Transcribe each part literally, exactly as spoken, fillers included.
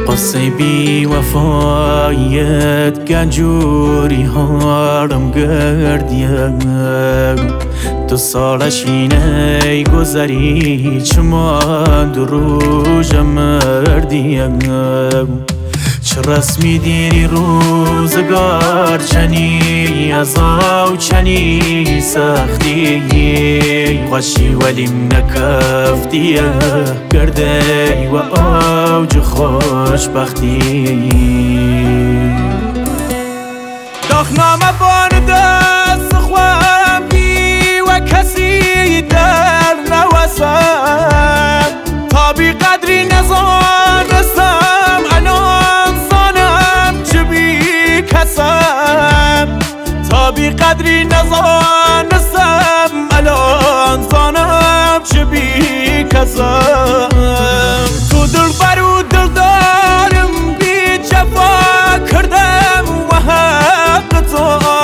قصه بی وفایت گنجوری هارم گردیم دو سالش اینه گذری چما دروژ مردیم چه رسمی دیری روزگار چنی ازاو چنی سختی خوشی ولیم نکفتیه گرده و اوج خوشبختی داخنامه بان دست خوام بی و کسی در نوسم تا بی قدری نزانستم الان زانم چه بی کسم تا بی قدری نزانستم الان زانم چه بی کسم تو دل برو دل دارم بی جفا کردم و حق تو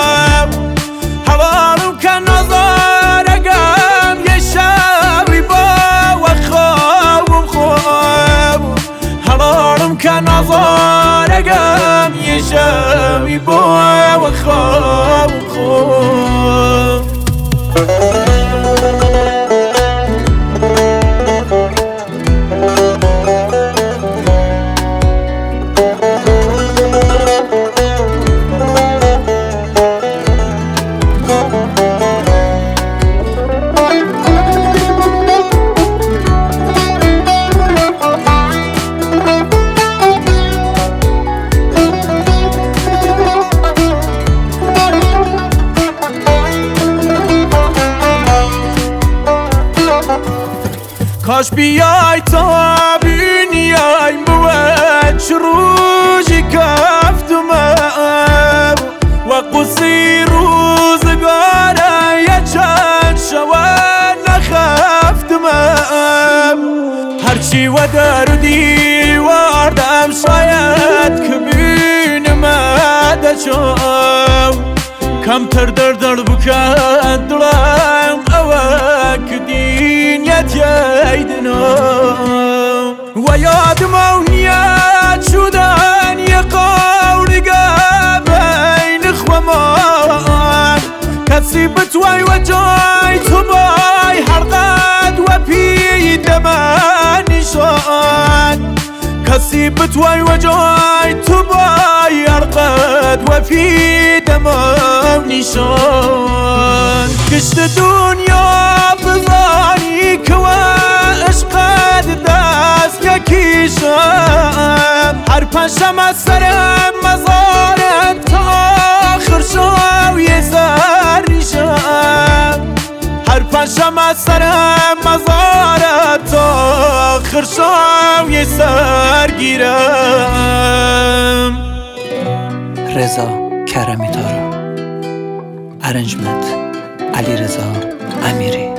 حوالم که نظارگم یه شبی با و خوابم خواب حوالم که نظارگم یه شبی با و خوابم خواب کاش بیای تا بینیای بود چه روزی کفتمم و قصی روزگاره یه چند شود نخفتمم هرچی و در دیواردم شاید که بینمه چون کمتر در در بکن دلم اوه که دینیت ییدنم و یادم او نیت شدن یه قولگه بین خوامان کسی بتوی و جای تو بای حرقت و پیده من نشان کسی بتوی و جای تو بای حرقت و پیده من نشان کشت دنیا بزانی که و عشقت دست یکیشم هر پنجم از سرم مزارت تا آخر شو یه سر ریشم هر پنجم از سرم مزارت تا آخر شو یه سر گیرم. رضا کرمی تارا، ارنجمنت علی رضا امیری.